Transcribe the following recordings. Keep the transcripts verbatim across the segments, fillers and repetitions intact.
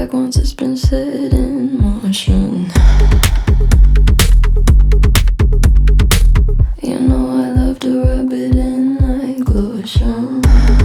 back once it's been set in motion. You know I love to rub it in like lotion.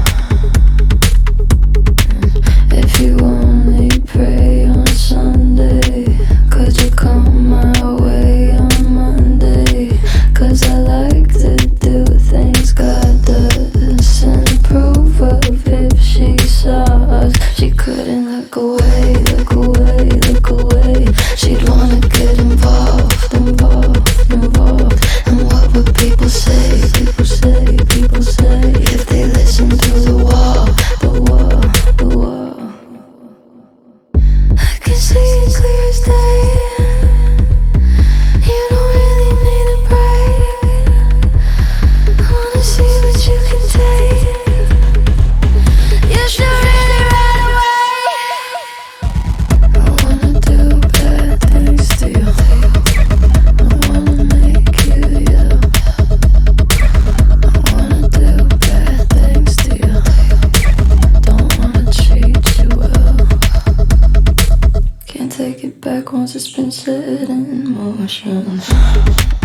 If you only pray on Sunday, could you come my way on Monday? Cause I like to do things God does and approve of. If she saw us, she couldn't look away, look away, look away. She'd wanna get involved, involved, involved. And what would people say, people say, people say if they listen to the wall, the wall, the wall? I can see it clear as day. You don't really need a break. I wanna see what you can take. You should read it right away. I wanna do bad things to you. I wanna make you yell. I wanna do bad things to you. Don't wanna treat you well. Can't take it back once it's been set in motion.